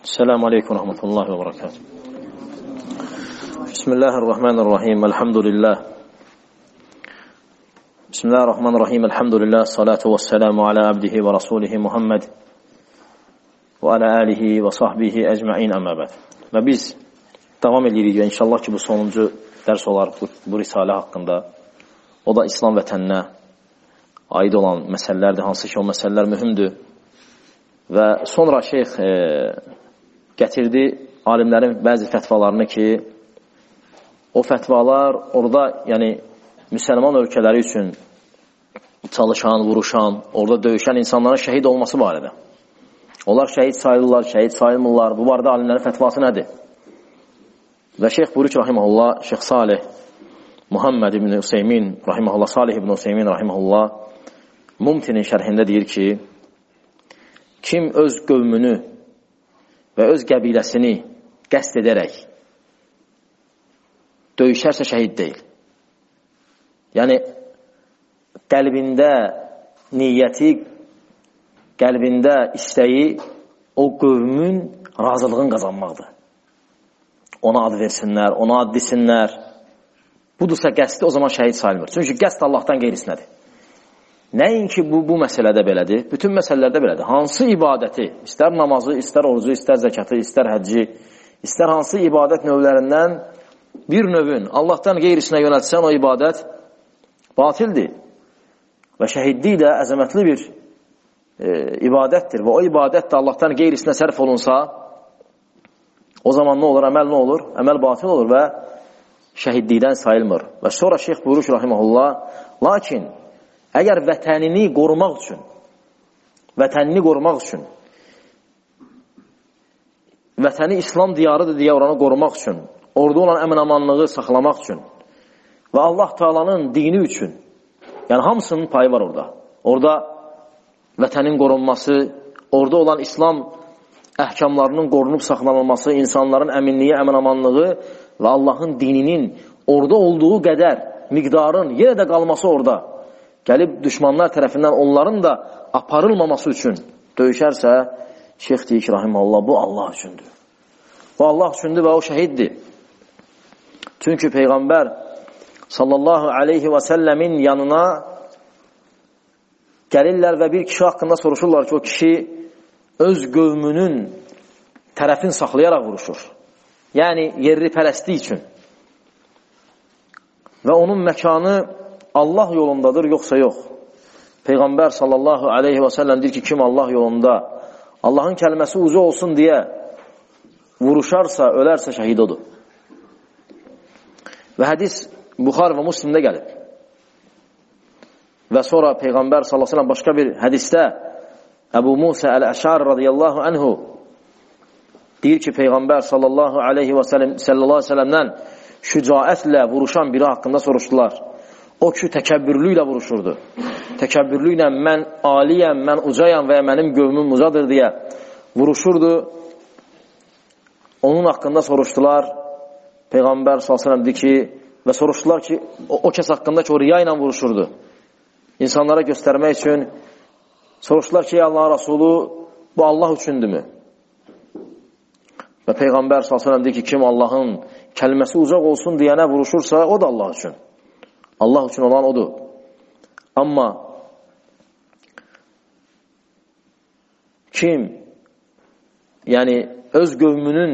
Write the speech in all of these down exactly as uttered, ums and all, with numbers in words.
Esselamu Aleyküm ve Rahmetullahi ve Berekatuhu. Bismillahirrahmanirrahim. Elhamdülillah. Bismillahirrahmanirrahim. Elhamdülillah. Salatu ve selamu ala abdihi ve rasulihi Muhammed ve ala alihi ve sahbihi ecma'in amma ba'd. Və biz davam edirik və inşallah ki, bu sonuncu dərs olar bu, bu risalə haqqında. O da İslam vətəninə aid olan məsələlərdir, hansı ki, o məsələlər mühümdür. Və sonra şeyx e, gətirdi alimlərin bəzi fətvalarını ki, o fətvalar orada, yəni müsəlman ölkələri üçün çalışan, vuruşan, orada döyüşən insanların şəhid olması barədə. Onlar şəhid sayılırlar, şəhid sayılmırlar. Bu barədə alimlərin fətvası nədir? Və şeyx buyurur ki, rahiməhullah, şeyx Salih Muhammed ibn Hüseymin, rahiməhullah, Salih ibn Hüseymin, rahiməhullah, Mumtinin şərhində deyir ki, kim öz qövmünü və öz qəbiləsini qəsd edərək döyüşərsə şəhid deyil. Yəni, qəlbində niyyəti, qəlbində istəyi o qövmün razılığını qazanmaqdır. Ona ad versinlər, ona ad desinlər. Budursa qəsdi, o zaman şəhid sayılmır. Çünki qəsd Allahdan qeyrisinədir. Nəinki bu, bu məsələdə belədir, bütün məsələlərdə belədir. Hansı ibadəti, istər namazı, istər orucu, istər zəkatı, istər həcci, istər hansı ibadət növlərindən bir növün Allahdan qeyrisinə yönəltsən, o ibadət batildir. Və şəhidlik də əzəmətli bir e, ibadətdir. Və o ibadət də Allahdan qeyrisinə sərf olunsa, o zaman nə olur? Əməl nə olur? Əməl batil olur və şəhidlikdən sayılmır. Və sonra şeyx buyurur ki, rahiməhullah, lakin əgər vətənini qorumaq üçün, vətənini qorumaq üçün, vətəni İslam diyarıdır deyə oranı qorumaq üçün, orada olan əmin-amanlığı saxlamaq üçün və Allah Taala'nın dini üçün, yəni hamısının payı var orada. Orada vətənin qorunması, orada olan İslam əhkamlarının qorunub saxlanılması, insanların əminliyi, əmin-amanlığı və Allahın dininin orada olduğu qədər miqdarın yenə də qalması orada. Gəlib düşmanlar tərəfindən onların da aparılmaması üçün döyüşərsə, şeyx deyir ki, rahiməhullah, bu Allah üçündür. Bu Allah üçündür və o şəhiddir. Çünki Peyğəmbər sallallahu aleyhi və səlləmin yanına gəlirlər və bir kişi haqqında soruşurlar ki, o kişi öz qövmünün tərəfini saxlayaraq vuruşur. Yəni, yerli pərəstlik üçün. Və onun məkanı Allah yolundadır, yoxsa yox. Peyğəmbər sallallahu aleyhi və səlləm deyir ki, kim Allah yolunda Allahın kəlməsi ucu olsun deyə vuruşarsa, ölərsə şəhid odur. Və hədis Buxar və Müslimdə gəlib. Və sonra Peyğəmbər sallallahu aleyhi və səlləm başqa bir hədisdə Əbu Musa Əl-Əşari radiyallahu anhu deyir ki, Peyğəmbər sallallahu aleyhi və səlləmdən şücaətlə vuruşan biri haqqında soruşdular. O ki, təkəbbürlüklə vuruşurdu. Təkəbbürlüklə mən aliyəm, mən ucayam və mənim qövmüm ucadır deyə vuruşurdu. Onun haqqında soruşdular. Peyğəmbər sallallahu əleyhi və səlləm dedi ki, və soruşdular ki, o, o kəs haqqında ki, o riya ilə vuruşurdu. İnsanlara göstərmək üçün soruşdular ki, ey Allah Rasulü, bu Allah üçündürmü? Və Peyğəmbər sallallahu əleyhi və səlləm dedi ki, kim Allahın kəlməsi ucaq olsun deyənə vuruşursa, o da Allah üçün. Allah üçün olan odur. Amma kim yəni öz qövmünün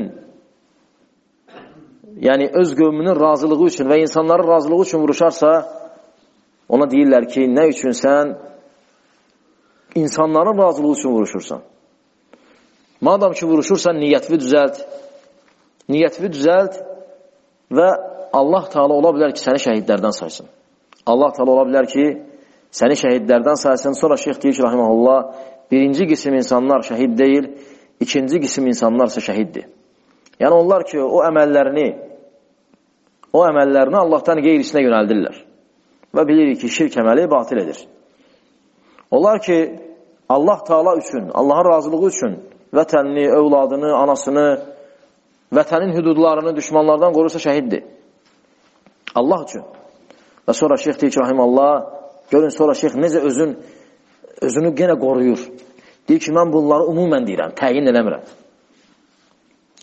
yəni öz qövmünün razılığı üçün və insanların razılığı üçün vuruşarsa, ona deyirlər ki, nə üçün sən insanların razılığı üçün vuruşursan? Madam ki, vuruşursan, niyyətini düzəlt. Niyyətini düzəlt və Allah Teala ola bilər ki, səni şəhidlərdən saysın. Allah Teala ola bilər ki, səni şəhidlərdən saysın. Sonra şeyx deyir ki, rahiməhullah, birinci qisim insanlar şəhid deyil, ikinci qisim insanlar isə şəhiddir. Yəni onlar ki, o əməllərini o əməllərini Allahdan qeyrisinə yönəldirlər. Və bilirik ki, şirk əməli batil edir. Onlar ki, Allah Teala üçün, Allahın razılığı üçün vətənini, övladını, anasını, vətənin hüdudlarını düşmanlardan qorursa şəhiddir. Allah üçün. Və sonra şeyx deyir ki, rahiməllah, görün sonra şeyx necə özün, özünü yenə qoruyur. Deyir ki, mən bunları umumən deyirəm, təyin eləmirəm.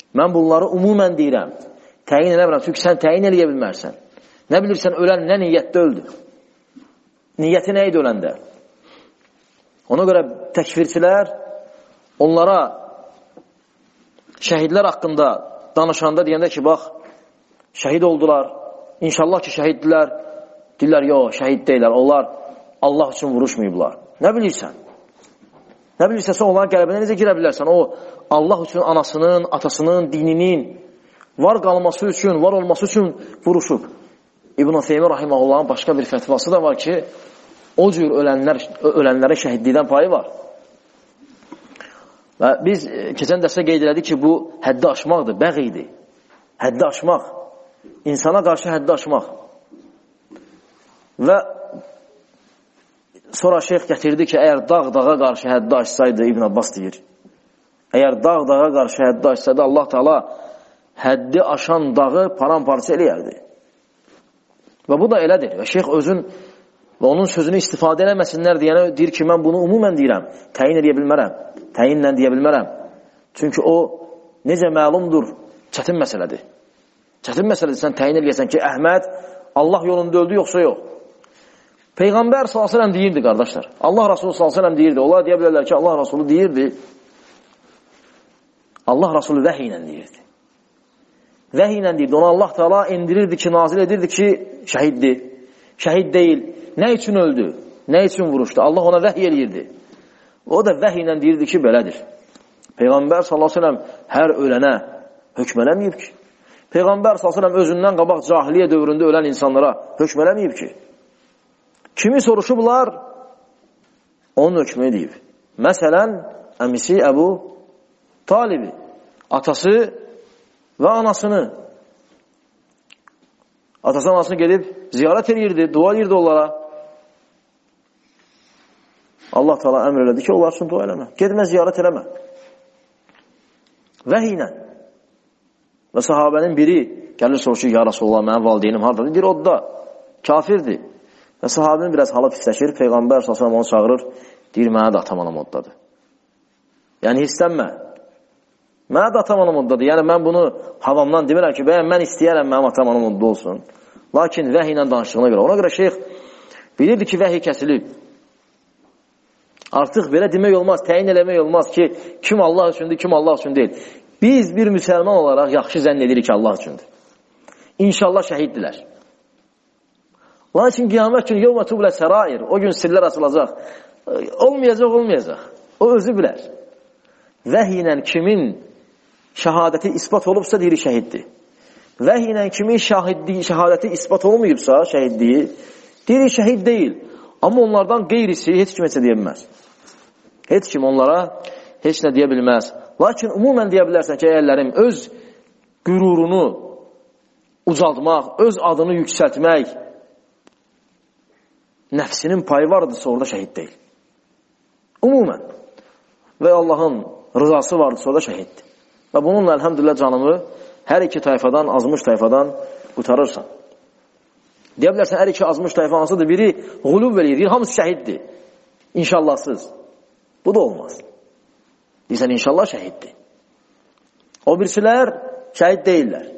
Mən bunları umumən deyirəm. Təyin eləmirəm, çünki sən təyin eləyə bilmərsən. Nə bilirsən, ölən nə niyyətdə öldü? Niyyəti nə idi öləndə? Ona görə təkfirçilər onlara şəhidlər haqqında danışanda deyəndə ki, bax, şəhid oldular, inşallah ki, şəhiddirlər, deyirlər, yox, şəhid deyirlər, onlar Allah üçün vuruşmayıblar. Nə bilirsən? Nə bilirsənsə, onların qəlbinə necə girə bilərsən? O, Allah üçün anasının, atasının, dininin var qalması üçün, var olması üçün vuruşub. İbn-i Teymiyyə Rahimahullahın başqa bir fətvası da var ki, o cür ölənlər, ölənlərə şəhidlikdən payı var. Və biz keçən dərsdə qeyd elədik ki, bu həddi aşmaqdır, bəğ idi. Həddi aşmaq. İnsana qarşı həddi aşmaq. Və sonra şeyx gətirdi ki, əgər dağ dağa qarşı həddi aşsaydı, İbn Abbas deyir, əgər dağ dağa qarşı həddi aşsaydı, Allah Teala həddi aşan dağı paramparça eləyərdi. Və bu da elədir. Və şeyx özün və onun sözünü istifadə eləməsinlər deyənə deyir ki, mən bunu umumən deyirəm, təyin edə bilmərəm, təyinlə deyə bilmərəm. Çünki o, necə məlumdur, çətin məsələdir. Çətin məsələdir, sən təyin eləyəsən ki, Əhməd Allah yolunda öldü, yoxsa yox. Peyğəmbər sallallahu əleyhi və səlləm deyirdi, qardaşlar. Allah Rasulü sallallahu əleyhi və səlləm deyirdi. Onlar deyə bilərlər ki, Allah Rasulü deyirdi. Allah Rasulü vəhiy ilə deyirdi. Vəhiy ilə deyirdi. Ona Allah Teala indirirdi ki, nazil edirdi ki, şəhiddir. Şəhid deyil. Nə üçün öldü? Nə üçün vuruşdu? Allah ona vəhiy eləyirdi. O da vəhiy ilə deyirdi ki, belədir. Peyğəmbər sallallahu əleyhi və səlləm hər ölənə hökm eləməyib ki. Peyğəmbər sallallahu əleyhi və səlləm özündən qabaq cahiliyyə dövründə ölən insanlara hökm eləməyib ki. Kimi soruşublar, onun hökmünü deyib. Məsələn, əmisi Əbu Talibi, atası və anasını. Atası anasını gedib ziyarət edirdi, dua edirdi onlara. Allah Teala əmr elədi ki, onlar üçün dua eləmə. Gedmə, ziyarət eləmə. Vəhiy ilə. Və sahabənin biri gəlir soruşur, ya Rasulullah, mənim valideynim hardadır? Deyir, o da kafirdir. Və sahabinin biraz halı pisləşir, Peyğəmbər sallallahu əleyhi və səlləm onu çağırır, deyir, mənə də atam anam oddadır. Yəni, hissənmə. Mənə də atam anam oddadır. Yəni, mən bunu havamdan demirəm ki, bəyən, mən istəyərəm mənim atam anam odda olsun. Lakin vəhiy ilə danışdığına görə. Ona görə şeyx bilirdi ki, vəhiy kəsilib. Artıq belə demək olmaz, təyin eləmək olmaz ki, kim Allah üçündür, kim Allah üçün deyil. Biz bir müsəlman olaraq yaxşı zənn edirik ki, Allah üçündür. İnşallah şəhiddirlər. Lakin qiyamət günü yevmə tublə sərair, o gün sirlər açılacaq. Olmayacaq, olmayacaq. O özü bilər. Vəhiy ilə kimin şəhadəti ispat olubsa, deyir, şəhiddir. Vəhiy ilə kimin şəhadəti ispat olmayıbsa, şəhidliyi, deyir, şəhid deyil. Amma onlardan qeyrisi heç kim heç nə deyə bilməz. Heç kim onlara heç nə deyə bilməz. Lakin umumən deyə bilərsən ki, əyərlərim öz qürurunu ucaldmaq, öz adını yüksəltmək, nəfsinin payı vardısa, orada şəhid deyil. Umumən. Və Allahın rızası vardısa, orada şəhiddir. Və bununla, əlhəmdülillah, canımı hər iki tayfadan, azmış tayfadan qutarırsan. Deyə bilərsən, hər iki azmış tayfa hansıdır? Biri qulub verir, hamısı şəhiddir. İnşallahsız. Bu da olmaz. Deyirsən, inşallah şəhiddir. O birisilər şəhid deyirlər.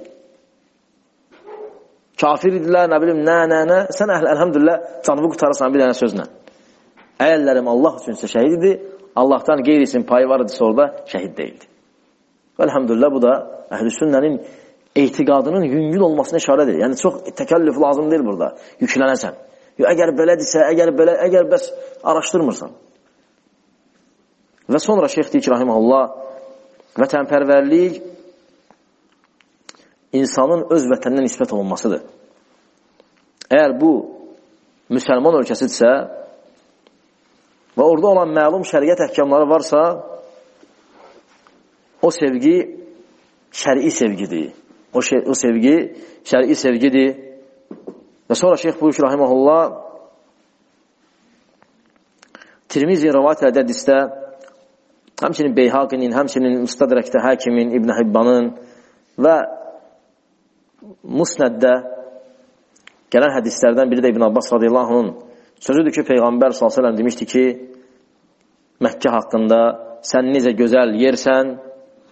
Kafir idilər, nə bilim, nə, nə, nə. Sən əlhəmdülillah canımı qutarırsan bir dənə sözlə. Əyərlərim Allah üçünsə şəhid idi, Allahdan qeyrisin payı var idisə orada şəhid deyildi. Əlhəmdülillah bu da əhl-i sünnənin etiqadının yüngül olmasına işarə edir. Yəni çox təkəllüf lazım deyil burada. Yüklənəsən. Əgər belədirsə, əgər belə, əgər bəs araşdırmırsan. Və sonra şeyx deyir ki, rahiməhullah, vətənpərvərlik insanın öz vətəndən nisbət olunmasıdır. Əgər bu müsəlman ölkəsidirsə və orada olan məlum şəriət əhkamları varsa, o sevgi şəri sevgidir. O, şey, o sevgi şəri sevgidir. Və sonra şeyx buyur ki, rahiməhullah, Tirmizi rəvat elədi hədisdə, həmçinin Beyhaqinin, həmçinin Müstədrəkdə Həkimin, İbn Hibbanın və Musnəddə gələn hədislərdən biri də İbn Abbas radiyallahu anh'ın sözüdür ki, Peyğəmbər sallallahu əleyhi və səlləm demişdi ki, Məkkə haqqında sən necə gözəl yersən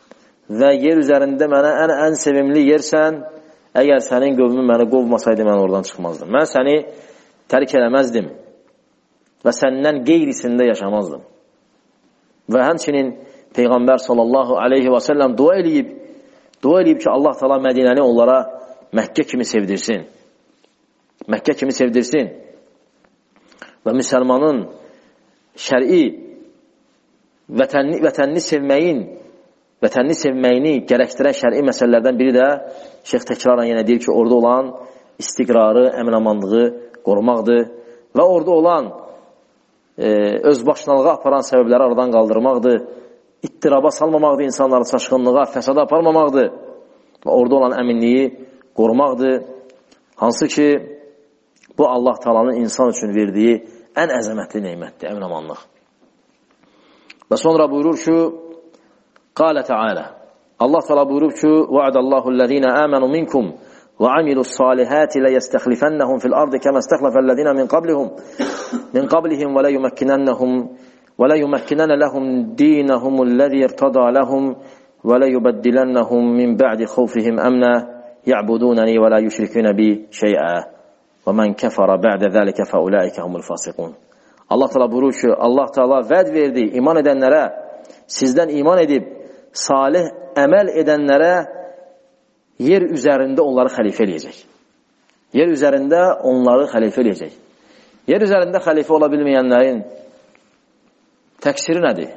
və yer üzərində mənə ən, ən sevimli yersən, əgər sənin qövmün məni qovmasaydı, mən oradan çıxmazdım. Mən səni tərk eləməzdim və səndən qeyrisində yaşamazdım. Və həmçinin Peyğəmbər sallallahu aleyhi və səlləm dua eləyib, dua eləyib ki, Allah Teala Mədinəni onlara Məkkə kimi sevdirsin. Məkkə kimi sevdirsin. Və müsəlmanın şəri vətənini, vətənini sevməyin, vətənini sevməyini gərəkdirən şəri məsələlərdən biri də Şeyx təkrarən yenə deyir ki, orada olan istiqrarı, əmin-amanlığı qorumaqdır və orada olan e, özbaşınalığa aparan səbəbləri aradan qaldırmaqdır, ittiraba salmamaqdır, insanları çaşqınlığa, fəsada aparmamaqdır və orada olan əminliyi qorumaqdır. Hansı ki, bu Allah Taala'nın insan üçün verdiyi ən əzəmətli neymətdir, əmin-amanlıq. Və sonra buyurur ki, Qalə Teala, Allah Teala buyurub ki, Va'adallahu allazina amanu minkum və amilus salihati la yastakhlifannahum fil ardı kema istakhlafallazina min qablihim min qablihim və la yumakkinannahum və la yumakkinanna lahum dinahum allazi irtada lahum və la yubaddilannahum min ba'di khawfihim amna ya'budunani və la yushrikuna bi şey'a və men kafara ba'da zalika fa ulaika humul fasiqun. Allah Teala buyurur ki, Allah Teala vəd verdi iman edənlərə, sizdən iman edib salih əməl edənlərə yer üzərində onları xəlifə eləyəcək. Yer üzərində onları xəlifə eləyəcək. Yer üzərində xəlifə ola bilməyənlərin təksiri nədir?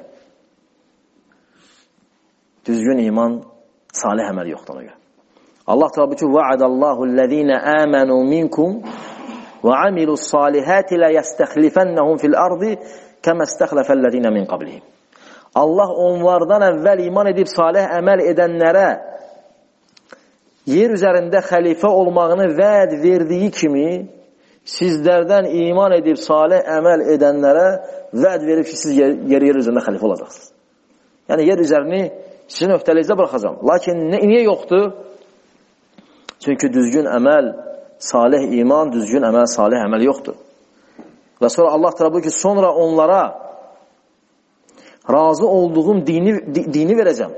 Düzgün iman, salih əməl yoxdur ona görə. Allah təala ki, "Va'adallahu allazina amanu minkum və amilus salihati la yastakhlifannahum fil ardı kema istakhlafallazina min qablihim." Allah onlardan əvvəl iman edib salih əməl edənlərə yer üzərində xəlifə olmağını vəd verdiyi kimi, sizlərdən iman edib salih əməl edənlərə vəd verib ki, siz yer, yer, yer üzərində xəlifə olacaqsınız. Yəni, yer üzərini sizin öhdəliyinizdə bıraxacam. Lakin niyə yoxdur? Çünki düzgün əməl, salih iman, düzgün əməl, salih əməl yoxdur. Və sonra Allah təala buyurur ki, sonra onlara razı olduğum dini, dini verəcəm.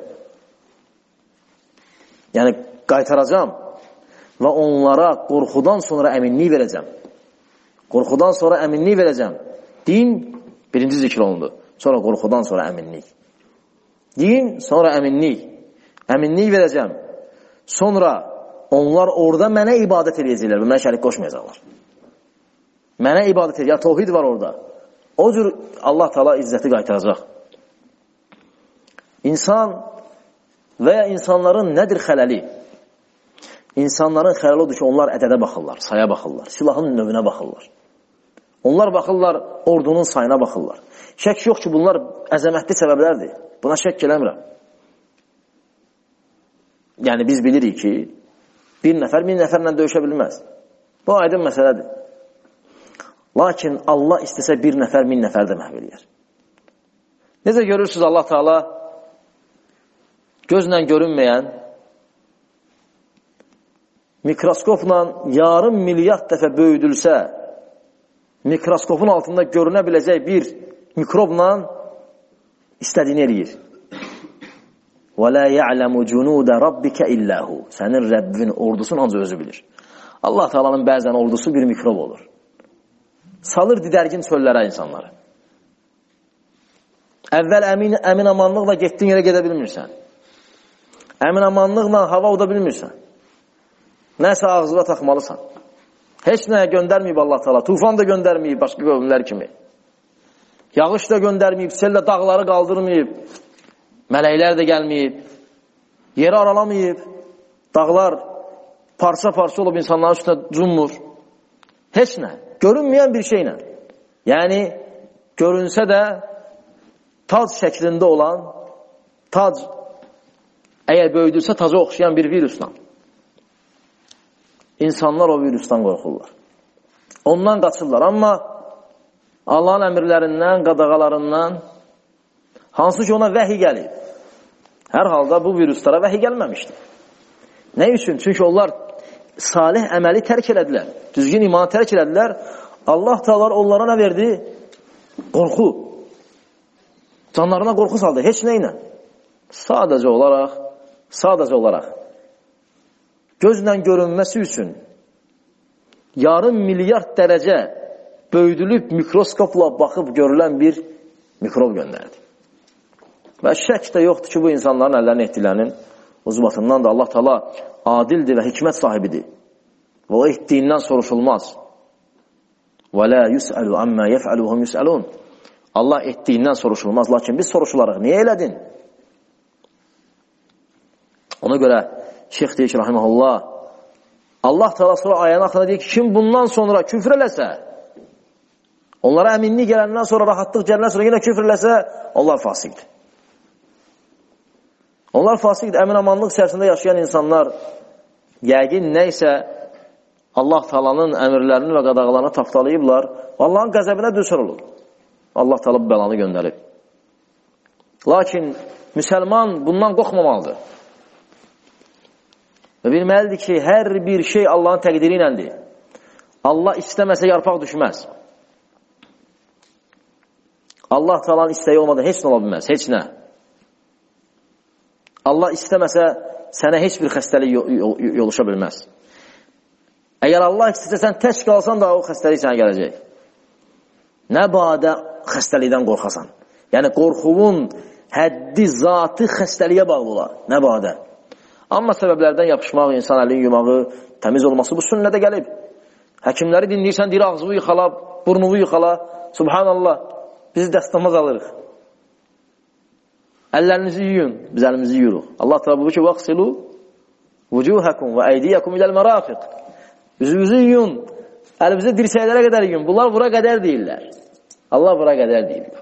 Yəni, qaytaracam və onlara qorxudan sonra əminlik verəcəm. Qorxudan sonra əminlik verəcəm. Din birinci zikr olundu. Sonra qorxudan sonra əminlik. Din, sonra əminlik. Əminlik verəcəm. Sonra onlar orada mənə ibadət edəcəklər və mənə şərik qoşmayacaqlar. Mənə ibadət edəcəklər. Tevhid var orada. O cür Allah Teala izzəti qaytaracaq. İnsan və ya insanların nədir xələli? İnsanların xələli odur ki, onlar ədədə baxırlar, saya baxırlar, silahın növünə baxırlar. Onlar baxırlar, ordunun sayına baxırlar. Şək yox ki, bunlar əzəmətli səbəblərdir. Buna şək eləmirəm. Yəni, biz bilirik ki, bir nəfər min nəfərlə döyüşə bilməz. Bu aydın məsələdir. Lakin Allah istəsə bir nəfər min nəfər də məhv eləyər. Necə görürsünüz Allah Teala gözlə görünməyən mikroskopla yarım milyard dəfə böyüdülsə, mikroskopun altında görünə biləcək bir mikrobla istədiyini eləyir. وَلَا يَعْلَمُ جُنُودَ رَبِّكَ إِلَّا هُ. Sənin Rəbbin ordusunu ancaq özü bilir. Allah Teala'nın bəzən ordusu bir mikrob olur. Salır didərgin çöllərə insanları. Əvvəl əmin, əmin amanlıqla getdiyin yerə gedə bilmirsən. Əmin amanlıqla hava uda bilmirsən. Nəsə ağzına taxmalısan. Heç nəyə göndərməyib Allah Teala. Tufan da göndərməyib başqa qövmlər kimi. Yağış da göndərməyib, sellə dağları qaldırmayıb. Mələklər də gəlməyib. Yeri aralamayıb. Dağlar parça-parça olub insanların üstünə cümmür. Heç nə. Görünməyən bir şeylə. Yəni, görünsə də tac şəklində olan, tac əgər böyüdürsə taca oxşayan bir virusla. İnsanlar o virusdan qorxurlar. Ondan qaçırlar. Amma Allahın əmirlərindən, qadağalarından hansı ki ona vəhi gəlib. Hər halda bu viruslara vəhi gəlməmişdir. Nə üçün? Çünki onlar salih əməli tərk elədilər. Düzgün imanı tərk elədilər. Allah Teala onlara nə verdi? Qorxu. Canlarına qorxu saldı. Heç nə ilə. Sadəcə olaraq sadəcə olaraq gözlə görünməsi üçün yarım milyard dərəcə böyüdülüb mikroskopla baxıb görülən bir mikrob göndərdi. Və şək də yoxdur ki, bu insanların əllərini etdiklərinin ucbatından da Allah Teala adildir və hikmət sahibidir. Və o etdiyindən soruşulmaz. Və la yus'alu amma yef'aluhum yus'alun. Allah etdiyindən soruşulmaz, lakin biz soruşularıq. Niyə elədin? Ona görə Şeyx deyir ki, rahiməhullah, Allah Teala sonra ayənin axırında deyir ki, kim bundan sonra küfr eləsə, onlara əminlik gələndən sonra, rahatlıq gələndən sonra yenə küfr eləsə, onlar fasiqdir. Onlar fasiqdir. Əmin-amanlıq içərisində yaşayan insanlar yəqin nəysə Allah Teala'nın əmirlərini və qadağalarını tapdalayıblar. Allah'ın qəzəbinə düşər olur. Allah Teala bu bəlanı göndərib. Lakin müsəlman bundan qorxmamalıdır. Və bilməlidir ki, hər bir şey Allah'ın təqdiri iləndir. Allah istəməsə yarpaq düşməz. Allah Teala'nın istəyi olmadan heç nə ola bilməz, heç nə. Allah istəməsə sənə heç bir xəstəlik yoluşa bilməz. Əgər Allah istəsə sən tək qalsan da o xəstəlik sənə gələcək. Nə badə xəstəlikdən qorxasan. Yəni qorxuğun həddi, zatı xəstəliyə bağlı olar. Nə badə. Amma səbəblərdən yapışmaq, insan əlin yumağı, təmiz olması bu sünnədə gəlib. Həkimləri dinləyirsən, deyir ağzını yıxala, burnuvu yıxala. Subhanallah, biz dəstəmaz alırıq. Əllərinizi yuyun, biz əlimizi yuyuruq. Allah təala buyurur ki, "Vaqsilu vujuhakum və aydiyakum ilal marafiq." Üzünüzü yuyun, əlimizi dirsəklərə qədər yuyun. Bunlar bura qədər deyirlər. Allah bura qədər deyir.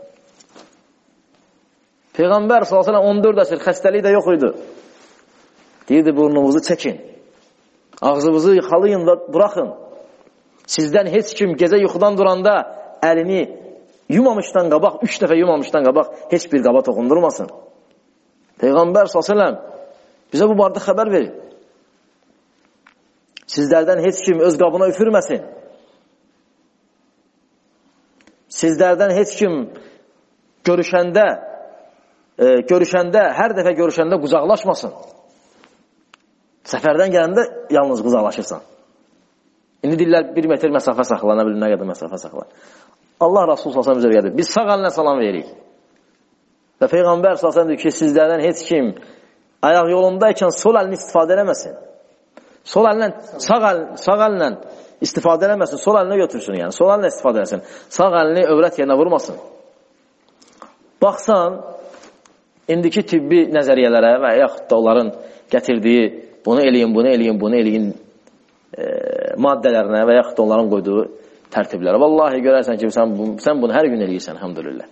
Peyğəmbər sallallahu əleyhi və səlləm on dörd əsr xəstəliyi də yox idi. Deyirdi, burnunuzu çəkin. Ağzınızı yıxalayın da buraxın. Sizdən heç kim gecə yuxudan duranda əlini yumamışdan qabaq, üç dəfə yumamışdan qabaq heç bir qaba toxundurmasın. Peyğəmbər sallallahu əleyhi və səlləm bizə bu barədə xəbər verir. Sizlərdən heç kim öz qabına üfürməsin. Sizlərdən heç kim görüşəndə, e, görüşəndə, hər dəfə görüşəndə qucaqlaşmasın. Səfərdən gələndə yalnız qucaqlaşırsan. İndi deyirlər bir metr məsafə saxla, nə bilim nə qədər məsafə saxla. Allah Rasul sallallahu əleyhi və səlləm bizə biz sağ əlinə salam veririk. Və Peyğəmbər sallallahu əleyhi və səlləm deyir ki, sizlərdən heç kim ayaq yolundaykən sol əlini istifadə eləməsin. Sol əlinlə, sağ, əl, sağ əlinlə istifadə eləməsin, sol əlinə götürsün, yəni sol əlinlə istifadə eləsin. Sağ əlini övrət yerinə vurmasın. Baxsan, indiki tibbi nəzəriyyələrə və yaxud da onların gətirdiyi bunu eləyin, bunu eləyin, bunu eləyin e, maddələrinə və yaxud da onların qoyduğu tərtiblərə. Vallahi görərsən ki, sən, bu, sən bunu hər gün eləyirsən, həmdülillah.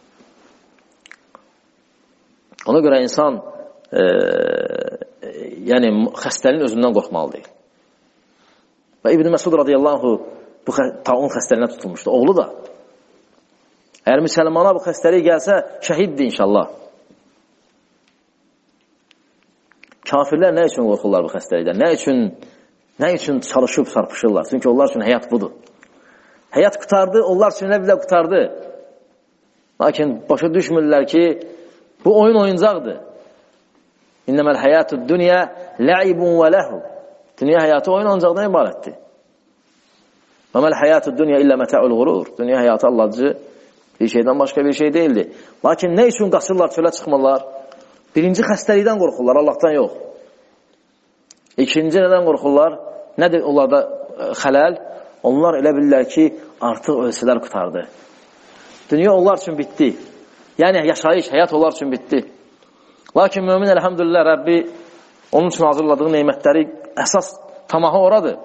Ona görə insan e, yəni xəstəliyin özündən qorxmalıdır. Və İbn Məsud radiyallahu bu taun xəstəliyinə tutulmuşdu. Oğlu da. Əgər müsəlmana bu xəstəlik gəlsə, şəhiddir inşallah. Kafirlər nə üçün qorxurlar bu xəstəlikdən? Nə üçün, nə üçün çalışıb sarpışırlar? Çünki onlar üçün həyat budur. Həyat qutardı, onlar üçün nə bilə qutardı. Lakin başa düşmürlər ki, bu oyun oyuncaqdır. İnnəməl həyatud dünya ləibun və ləhu. Dünya həyatı oyun oyuncaqdan ibarətdir. Və məl həyatud dünya illə mətəul qurur. Dünya həyatı Allahcı bir şeydən başqa bir şey deyildi. Lakin nə üçün qaçırlar, çölə çıxmırlar? Birinci xəstəlikdən qorxurlar, Allahdan yox. İkinci nədən qorxurlar? Nədir onlarda xələl? Onlar elə bilirlər ki, artıq ölsələr qutardı. Dünya onlar üçün bitdi. Yəni yaşayış, həyat onlar üçün bitdi. Lakin mümin elhamdülillah Rəbbi onun üçün hazırladığı neymətləri əsas tamahı oradır.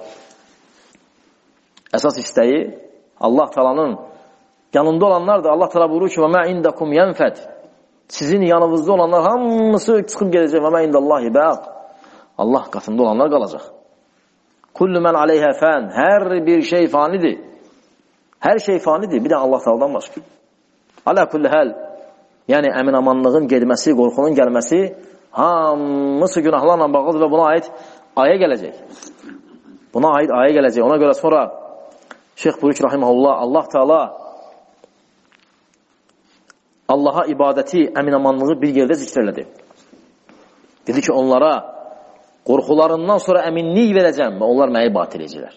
Əsas istəyi Allah Taala'nın yanında olanlardır. Allah Taala buyurur ki: "Və mə indakum yenfed." Sizin yanınızda olanlar hamısı çıxıb gedəcək. "Və mə indallahi baq." Allah qatında olanlar qalacaq. Kullu men aleyha fan. Hər bir şey fanidir. Hər şey fanidir. Bir də Allah Taala'dan başqa. Ala kulli hal. Yəni əmin-amanlığın getməsi, qorxunun gəlməsi hamısı günahlarla bağlıdır və buna aid ayə gələcək. Buna aid ayə gələcək. Ona görə sonra Şeyx buyurur ki, rahimehullah, Allah Teala Allaha ibadəti, əmin-amanlığı bir yerdə zikr elədi. Dedi ki, onlara qorxularından sonra əminlik verəcəm və onlar məni batil edəcəklər.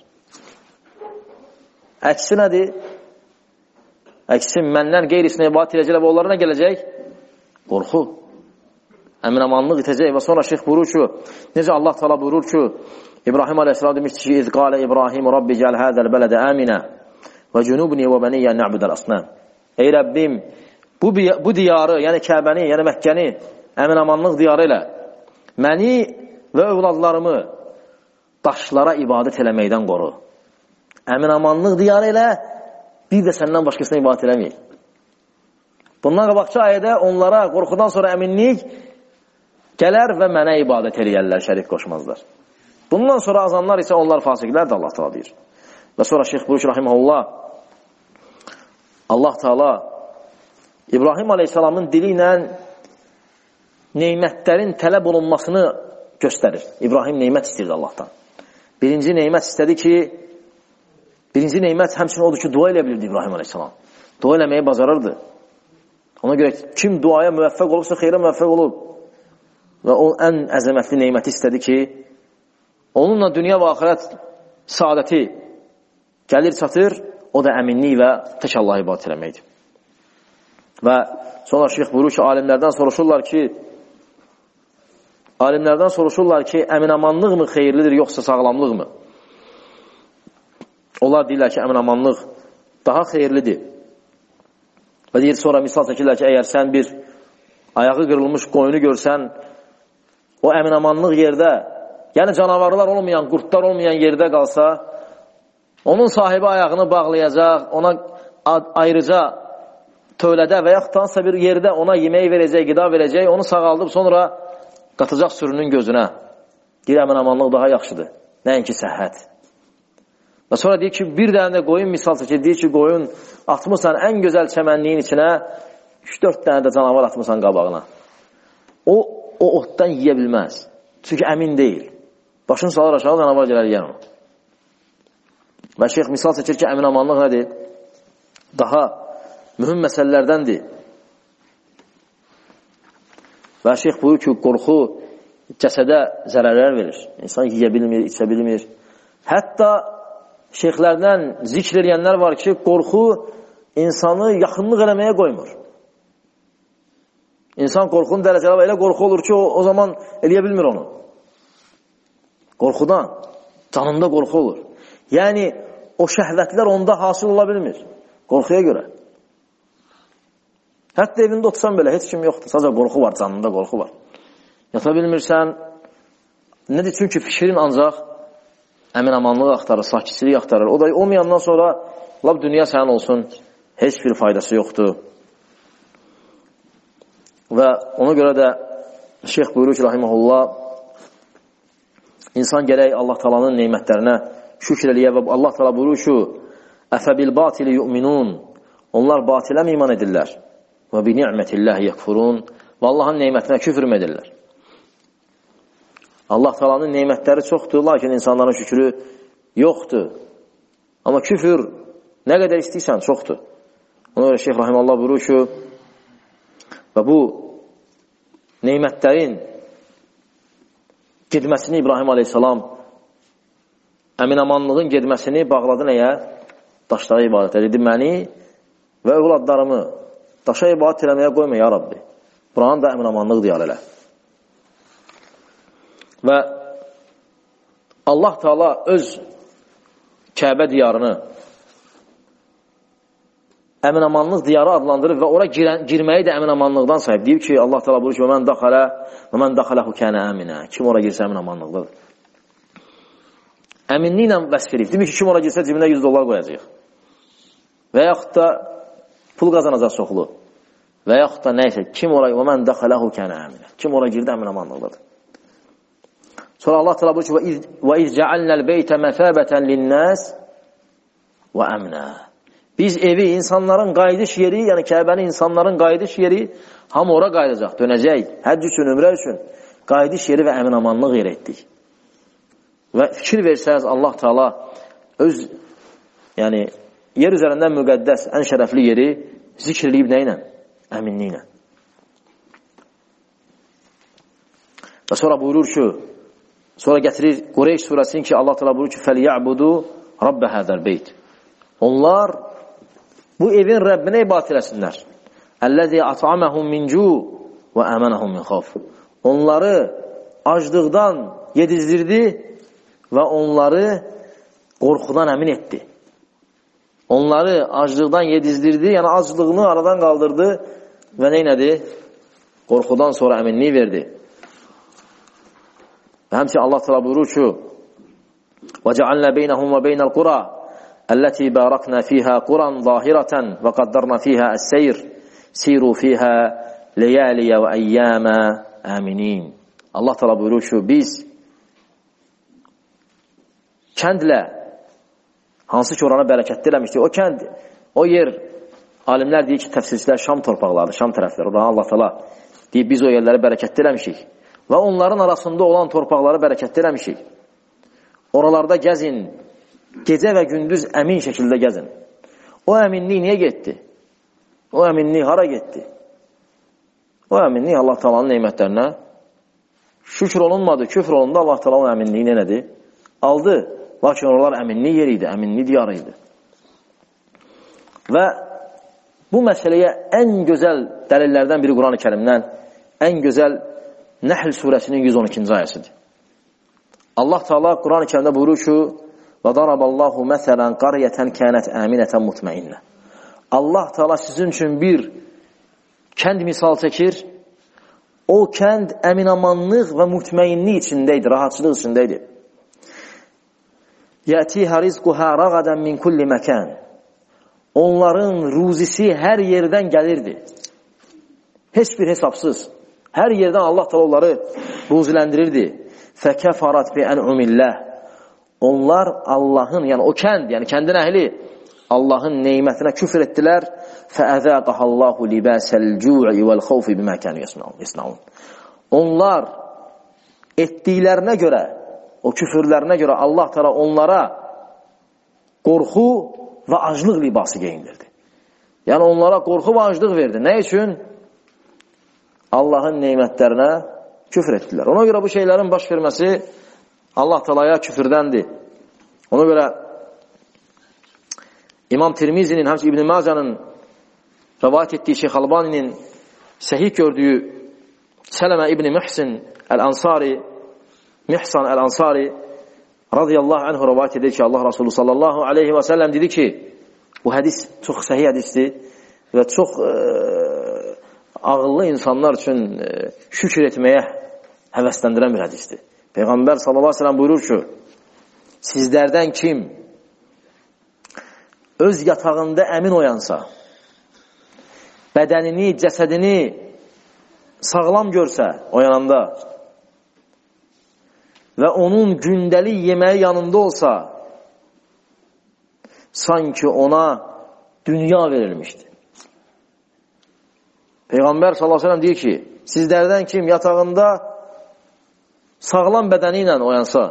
Əksi nədir? Əksi məndən qeyrisinə batil edəcəklər və onlara nə gələcək? Qorxu. Əminamanlıq itəcək və sonra şeyx buyurur ki, necə Allah Teala buyurur ki, İbrahim Aleyhisselam demişdir ki, İz qalə İbrahim Rabbi gəl hədəl bələdə əminə və cünubni və bəniyyə nə'budəl asnəm. Ey Rəbbim, bu, bu diyarı, yəni Kəbəni, yəni Məkkəni əminamanlıq diyarı ilə məni və övladlarımı daşlara ibadət eləməkdən qoru. Əminamanlıq diyarı ilə bir də səndən başqasına ibadət eləməyək. Bundan qabaqçı ayədə onlara qorxudan sonra əminlik gələr və mənə ibadət eləyərlər, şərik qoşmazlar. Bundan sonra azanlar isə onlar fasiqlər də Allah Teala deyir. Və sonra Şeyx Buyruq Rahiməhullah Allah Teala İbrahim Aleyhisselamın dili ilə neymətlərin tələb olunmasını göstərir. İbrahim neymət istəyirdi Allahdan. Birinci neymət istədi ki, birinci neymət həmçinin odur ki, dua elə bilirdi İbrahim Aleyhisselam. Dua eləməyi bacarırdı. Ona görə kim duaya müvəffəq olubsa, xeyrə müvəffəq olub. Və o ən əzəmətli neyməti istədi ki, onunla dünya və axirət saadəti gəlir çatır, o da əminlik və tək Allah'a ibadət eləməkdir. Və sonra şeyx buyurur ki, alimlərdən soruşurlar ki, alimlərdən soruşurlar ki, əminamanlıqmı xeyirlidir, yoxsa sağlamlıqmı? Onlar deyirlər ki, əminamanlıq daha xeyirlidir. Və deyir, sonra misal çəkirlər ki, əgər sən bir ayağı qırılmış qoyunu görsən, o əminamanlıq yerdə, yəni canavarlar olmayan, qurtlar olmayan yerdə qalsa, onun sahibi ayağını bağlayacaq, ona ayrıca tövlədə və yaxud hansısa bir yerdə ona yemək verəcək, qida verəcək, onu sağaldıb sonra qatacaq sürünün gözünə. Deyir, əminamanlıq daha yaxşıdır, nəinki səhhət. Və sonra deyir ki, bir dənə də qoyun misal çəkir, deyir ki, qoyun atmışsan ən gözəl çəmənliyin içinə, üç dörd dənə də canavar atmışsan qabağına. O, o otdan yiyə bilməz. Çünki əmin deyil. Başını salır aşağı, canavar gələr yiyən onu. Və şeyx misal çəkir ki, əminamanlıq nədir? Daha mühüm məsələlərdəndir. Və şeyx buyur ki, qorxu cəsədə zərərlər verir. İnsan yiyə bilmir, içə bilmir. Hətta şeyxlərdən zikr edənlər var ki, qorxu insanı yaxınlıq eləməyə qoymur. İnsan qorxunun dərəcələri elə qorxu olur ki, o, o zaman eləyə bilmir onu. Qorxudan, canında qorxu olur. Yəni, o şəhvətlər onda hasil ola bilmir. Qorxuya görə. Hətta evində otursan belə, heç kim yoxdur. Sadəcə qorxu var, canında qorxu var. Yata bilmirsən, nədir? Çünki fikrin ancaq əminamanlığı axtarır, sakitçiliyi axtarır. O da olmayandan sonra lab dünya sənin olsun, heç bir faydası yoxdur. Və ona görə də şeyx buyurur ki, rahiməhullah, insan gərək Allah Taala'nın neymətlərinə şükür eləyə və Allah Taala buyurur ki, əfə bil batili yu'minun, onlar batilə mi iman edirlər? Və bi ni'mətilləhi yəkfurun, və Allahın neymətinə küfr edirlər. Allah Taala'nın neymətləri çoxdur, lakin insanların şükrü yoxdur. Amma küfür nə qədər istəyirsən çoxdur. Ona görə şeyx rahimallah buyurur ki, və bu neymətlərin gedməsini İbrahim Aleyhisselam əminamanlığın gedməsini bağladı nəyə? Daşlara ibadət edir. Məni və övladlarımı daşa ibadət eləməyə qoyma, ya Rabbi. Buranın da əminamanlıq diyar elə. Və Allah Teala öz Kəbə diyarını əminamanlıq diyarı adlandırır və ora girən, girməyi də əminamanlıqdan sahib. Deyib ki, Allah Teala buyurur ki, "Mən daxalə və mən daxaləhu kana aminə." Kim ora girsə əminamanlıqdadır. Əminliklə vəsf edib. Demir ki, kim ora girsə cibinə yüz dollar qoyacaq. Və yaxud da pul qazanacaq çoxlu. Və yaxud da nəysə, kim ora və mən daxaləhu kana aminə. Kim ora girdi əminamanlıqdadır. Sonra Allah Teala buyurur ki, "Və iz ca'alnal beytə məsabatan lin-nas və amna." Biz evi insanların qayıdış yeri, yəni Kəbəni insanların qayıdış yeri, hamı ora qayıdacaq, dönəcək, həcc üçün, ümrə üçün qayıdış yeri və əminamanlıq yer etdik. Və fikir versəz Allah Teala öz, yəni yer üzərindən müqəddəs, ən şərəfli yeri zikr edib nə ilə? Əminliklə. Və sonra buyurur ki, sonra gətirir Qureyş surəsinin ki, Allah təala buyurur ki, فَلْيَعْبُدُوا رَبَّ هَذَا الْبَيْتِ Onlar bu evin Rəbbinə ibadət eləsinlər. اَلَّذِي أَطْعَمَهُمْ مِنْ جُوعٍ وَأَمَنَهُمْ مِنْ خَوْفٍ Onları aclıqdan yedizdirdi və onları qorxudan əmin etdi. Onları aclıqdan yedizdirdi, yəni aclığını aradan qaldırdı və neynədi? Qorxudan sonra əminliyi verdi. Və həmçinin Allah təala buyurur ki: "Və-cəalnə beynəhum və beynəl qura əlləti barakna fiha quran zahiratan və qaddarna fiha es-seyr siru fiha leyaliya və eyyama aminin." Allah təala buyurur ki, biz kəndlə hansı ki oranı bərəkətli eləmişdik. O kənd, o yer, alimlər deyir ki, təfsirçilər Şam torpaqlarıdır, Şam tərəfləri. Oradan Allah təala deyir, biz o yerləri bərəkətli eləmişik. Və onların arasında olan torpaqları bərəkətli eləmişik. Oralarda gəzin, gecə və gündüz əmin şəkildə gəzin. O əminlik niyə getdi? O əminlik hara getdi? O əminlik Allah təalanın neymətlərinə şükür olunmadı, küfr olundu, Allah təala o əminliyi nədir? Aldı. Lakin oralar əminlik yeri idi, əminlik diyarı idi. Və bu məsələyə ən gözəl dəlillərdən biri Quran-ı Kərimdən, ən gözəl Nəhl surəsinin yüz on ikinci ayəsidir. Allah Teala Quran-ı Kərimdə buyurur ki: "Və daraballahu məsələn qaryatan kanat aminatan mutmainnə." Allah Teala sizin üçün bir kənd misal çəkir. O kənd əminamanlıq və mutmainlik içində idi, rahatçılıq içində idi. Yətiha rizquha ragadan min kulli makan. Onların ruzisi hər yerdən gəlirdi. Heç bir hesabsız. Hər yerdən Allah Teala onları ruziləndirirdi. Fəkəfarat bi en'umillah. Onlar Allahın, yəni o kənd, yəni kəndin əhli Allahın nemətinə küfr etdilər. Fəəzəqahallahu libasal cu'i vel xawfi bima kanu yasnaun. Onlar etdiklərinə görə, o küfürlərinə görə Allah Teala onlara qorxu və aclıq libası geyindirdi. Yəni onlara qorxu və aclıq verdi. Nə üçün? Allahın neymətlərinə küfr etdilər. Ona görə bu şeylərin baş verməsi Allah Teala'ya küfürdəndir. Ona görə İmam Tirmizinin, həmçə İbn-i Macənin rəvayət etdiyi Şeyx Albani'nin səhih gördüyü Sələmə İbn-i Mühsin Əl-Ansari Mihsan Əl-Ansari radiyallahu anhu rəvayət edir ki, Allah Resulü sallallahu aleyhi və səlləm dedi ki, bu hədis çox səhih hədisdir və çox e, ağıllı insanlar üçün e, şükür etməyə həvəsləndirən bir hədisdir. Peyğəmbər sallallahu aleyhi və səlləm buyurur ki, sizlərdən kim öz yatağında əmin oyansa, bədənini, cəsədini sağlam görsə oyananda və onun gündəlik yeməyi yanında olsa, sanki ona dünya verilmişdi. Peyğəmbər sallallahu aleyhi ve sellem deyir ki, sizlərdən kim yatağında sağlam bədəni ilə oyansa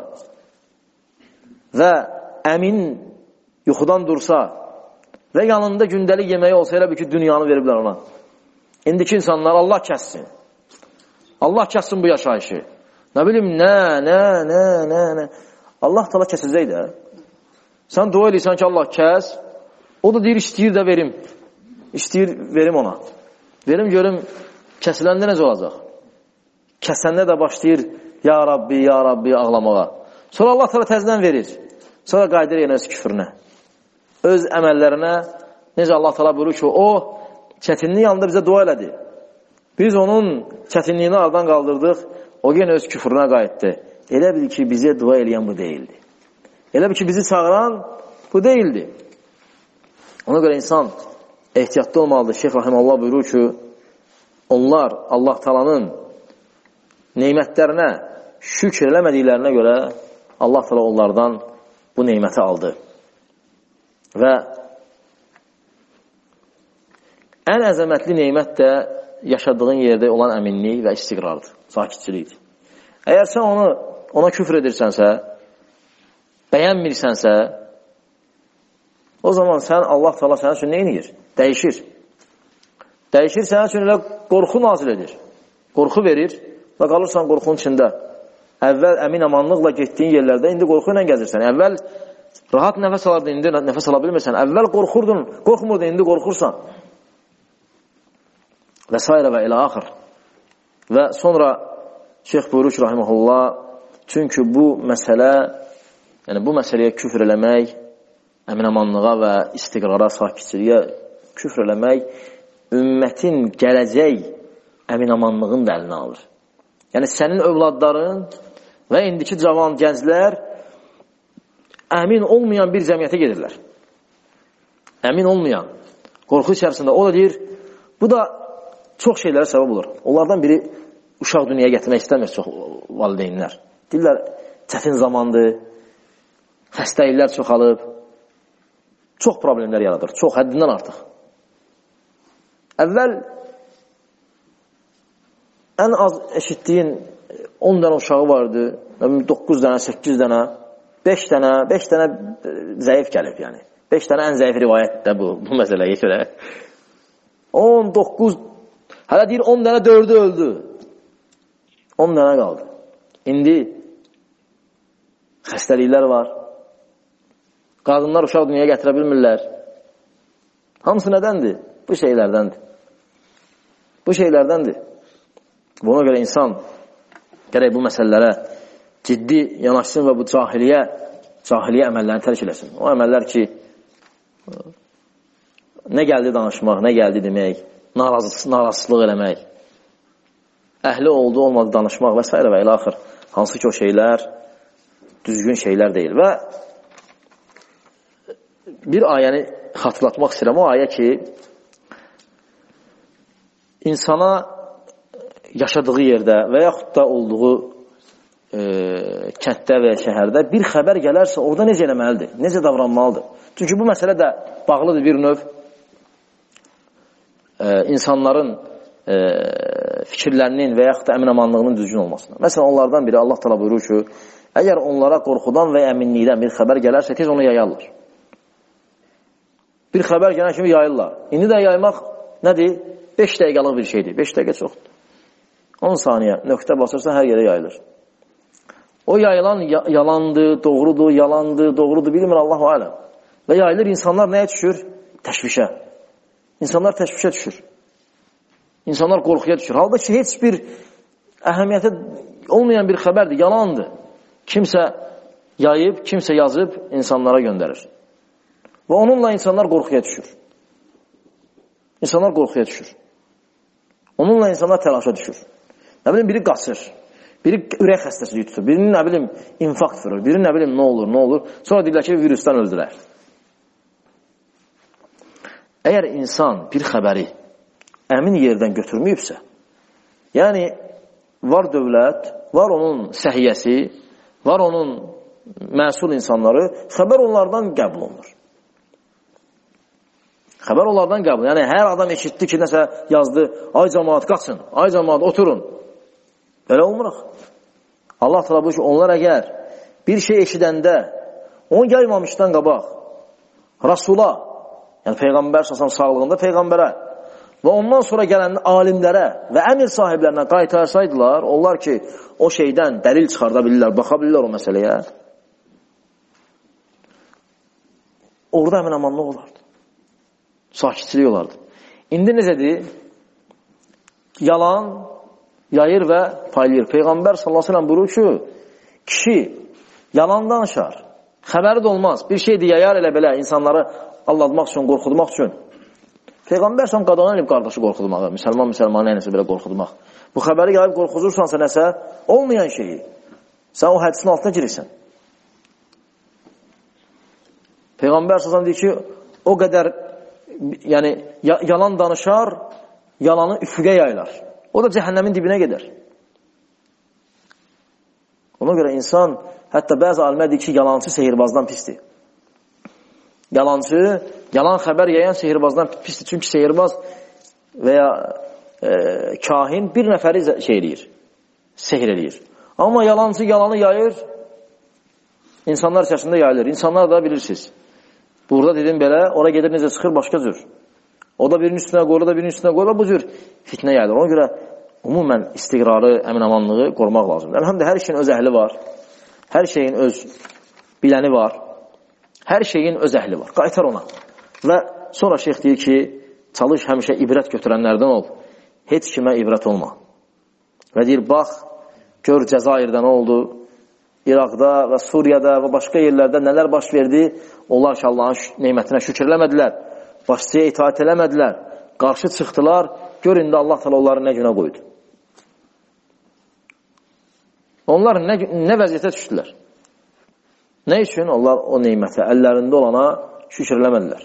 və əmin yuxudan dursa və yanında gündəlik yeməyi olsa, elə bir ki, dünyanı veriblər ona. İndiki insanlar Allah kəssin. Allah kəssin bu yaşayışı. Nə bilim, nə, nə, nə, nə, nə. Allah Teala kəsəcək də. Sən dua edirsən ki, Allah kəs. O da deyir, istəyir də verim. İstəyir, verim ona. Verim, görüm, kəsiləndə necə olacaq? Kəsəndə də başlayır, ya Rabbi, ya Rabbi ağlamağa. Sonra Allah Teala təzdən verir. Sonra qaydır yenə öz küfrünə. Öz əməllərinə, necə Allah Teala buyurur ki, o çətinliyi yanında bizə dua elədi. Biz onun çətinliyini aradan qaldırdıq. O yenə öz küfrünə qayıtdı. Elə bil ki, bizə dua eləyən bu deyildi. Elə bil ki, bizi çağıran bu deyildi. Ona görə insan ehtiyatlı olmalıdır. Şeyx Rahiməllah buyurur ki, onlar Allah Teala'nın neymətlərinə şükür eləmədiklərinə görə Allah Teala onlardan bu neyməti aldı. Və ən əzəmətli neymət də yaşadığın yerdə olan əminlik və istiqrardır, sakitçilikdir. Əgər sən onu, ona küfr edirsənsə, bəyənmirsənsə, o zaman sən, Allah Teala sənin üçün nə edir? Dəyişir. Dəyişir, sənin üçün elə qorxu nazil edir. Qorxu verir və qalırsan qorxunun içində. Əvvəl əmin amanlıqla getdiyin yerlərdə indi qorxu ilə gəzirsən. Əvvəl rahat nəfəs alardın, indi nəfəs ala bilmirsən. Əvvəl qorxurdun, qorxmurdun, indi qorxursan. Və s. və ilə axır. Və sonra Şeyx buyurur ki, rahiməhullah, çünki bu məsələ, yəni bu məsələyə küfr eləmək, əminamanlığa və istiqrara, sakitçiliyə küfr eləmək, ümmətin gələcək əminamanlığın da əlinə alır. Yəni, sənin övladların və indiki cavan gənclər əmin olmayan bir cəmiyyətə gedirlər. Əmin olmayan, qorxu içərisində. O da deyir, bu da çox şeylərə səbəb olur. Onlardan biri uşaq dünyaya gətirmək istəmir çox valideynlər. Deyirlər, çətin zamandır, xəstəliklər çoxalıb, çox problemlər yaradır, çox həddindən artıq. Əvvəl ən az eşitdiyin on dənə uşağı vardı, doqquz dənə, səkkiz dənə, beş dənə, beş dənə zəif gəlib, yəni. beş dənə ən zəif rivayət də bu, bu məsələyə görə. on doqquz, hələ deyir on dənə dördü öldü. on dənə qaldı. İndi xəstəliklər var. Qadınlar uşaq dünyaya gətirə bilmirlər. Hamısı nədəndir? Bu şeylərdəndir. Bu şeylərdəndir. Buna görə insan gərək bu məsələlərə ciddi yanaşsın və bu cahiliyə, cahiliyə əməllərini tərk eləsin. O əməllər ki, nə gəldi danışmaq, nə gəldi demək, narazılıq eləmək, əhli oldu, olmadı danışmaq və s. və ilə axır. Hansı ki o şeylər düzgün şeylər deyil. Və bir ayəni xatırlatmaq istəyirəm. O ayə ki, insana yaşadığı yerdə və yaxud da olduğu e, kənddə və şəhərdə bir xəbər gələrsə, orada necə eləməlidir, necə davranmalıdır? Çünki bu məsələ də bağlıdır bir növ e, insanların e, fikirlərinin və yaxud da əminamanlığının düzgün olmasına. Məsələn, onlardan biri Allah təala buyurur ki, əgər onlara qorxudan və əminlikdən bir xəbər gələrsə, tez onu yayarlar. Bir xəbər gələn kimi yayırlar. İndi də yaymaq nədir? beş dəqiqəlıq bir şeydir. beş dəqiqə çoxdur. on saniyə nöqtə basırsa hər yerə yayılır. O yayılan yalandır, doğrudur, yalandır, doğrudur, bilmir Allahu aləm. Və yayılır, insanlar nəyə düşür? Təşvişə. İnsanlar təşvişə düşür. İnsanlar qorxuya düşür. Halbuki heç bir əhəmiyyəti olmayan bir xəbərdir, yalandır. Kimsə yayıb, kimsə yazıb insanlara göndərir. Və onunla insanlar qorxuya düşür. İnsanlar qorxuya düşür. Onunla insanlar təlaşa düşür. Nə bilim, biri qaçır, biri ürək xəstəsini tutur, birinin nə bilim infarkt vurur, biri nə bilim nə olur, nə olur. Sonra deyirlər ki, virusdan öldülər. Əgər insan bir xəbəri əmin yerdən götürməyibsə, yəni var dövlət, var onun səhiyyəsi, var onun məsul insanları, xəbər onlardan qəbul olunur. Xəbər onlardan qəbul. Yəni, hər adam eşitdi ki, nəsə yazdı, ay cəmaat qaçın, ay cəmaat oturun. Belə olmuraq. Allah təala buyurur ki, onlar əgər bir şey eşidəndə, onu yaymamışdan qabaq, Rasula, yəni Peyğəmbər səsəm sağlığında Peyğəmbərə və ondan sonra gələn alimlərə və əmir sahiblərinə qaytarsaydılar, onlar ki, o şeydən dəlil çıxarda bilirlər, baxa bilirlər o məsələyə, orada əmin amanlıq olardı. Sakitçilik olardı. İndi necədir? Yalan yayır və paylayır. Peyğəmbər sallallahu əleyhi və səlləm buyurur ki, kişi yalan danışar, xəbəri də olmaz. Bir şeydir, yayar elə belə insanları aldatmaq üçün, qorxudmaq üçün. Peyğəmbər sallallahu əleyhi və səlləm qadağan edib qardaşı qorxudmağı, müsəlman müsəlmanı nəyəsə belə qorxudmaq. Bu xəbəri yayıb qorxudursansa nəsə olmayan şeyi, sən o hədisin altına girirsən. Peyğəmbər sallallahu əleyhi və səlləm deyir ki, o qədər yəni yalan danışar, yalanı üfüqə yaylar. O da cəhənnəmin dibinə gedər. Ona görə insan, hətta bəzi alimlər deyir ki, yalancı sehirbazdan pisdir. Yalancı, yalan xəbər yayan sehirbazdan pisdir. Çünki sehirbaz və ya e, kahin bir nəfəri şey eləyir, sehir eləyir. Amma yalancı yalanı yayır, insanlar içərisində yayılır. İnsanlar da bilirsiniz. Burada dedim belə, ora gedir necə çıxır başqa cür. O da birinin üstünə qoyur, o da birinin üstünə qoyur, bu cür fitnə yayılır. Ona görə umumən istiqrarı, əmin-amanlığı qorumaq lazımdır. Həm də hər şeyin öz əhli var, hər şeyin öz biləni var, hər şeyin öz əhli var. Qaytar ona. Və sonra şeyx deyir ki, çalış həmişə ibrət götürənlərdən ol, heç kimə ibrət olma. Və deyir, bax, gör Cəzairdə nə oldu, İraqda və Suriyada və başqa yerlərdə nələr baş verdi, onlar ki, Allahın neymətinə şükür eləmədilər, başçıya itaat eləmədilər, qarşı çıxdılar, gör indi Allah təala onları nə günə qoydu. Onlar nə, nə vəziyyətə düşdülər? Nə üçün? Onlar o neymətə, əllərində olana şükür eləmədilər.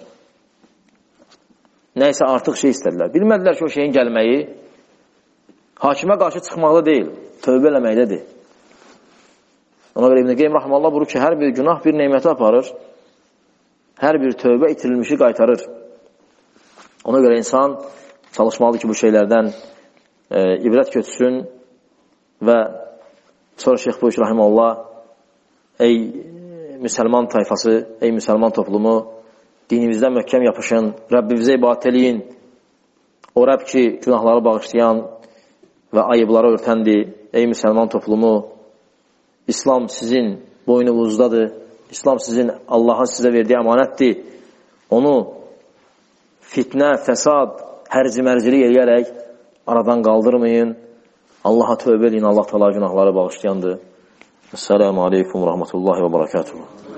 Nəysə artıq şey istədilər. Bilmədilər ki, o şeyin gəlməyi hakimə qarşı çıxmaqda deyil, tövbə eləməkdədir. Ona görə İbn-i Qeym Rahmanullah buyurur ki, hər bir günah bir neymətə aparır, hər bir tövbə itirilmişi qaytarır. Ona görə insan çalışmalıdır ki, bu şeylərdən e, ibrət götürsün və sonra Şeyx Buyuş Rahimullah, ey müsəlman tayfası, ey müsəlman toplumu, dinimizdən möhkəm yapışın, Rəbbimizə ibadət eləyin. O Rəbb ki, günahları bağışlayan və ayıbları örtəndir. Ey müsəlman toplumu, İslam sizin boynunuzdadır. İslam sizin Allahın sizə verdiyi əmanətdir. Onu fitnə, fəsad, hərci-mərcilik eləyərək aradan qaldırmayın. Allaha tövbə edin, Allah təala günahları bağışlayandır. Esselamu aleykum və rahmetullahi və barakatuhu.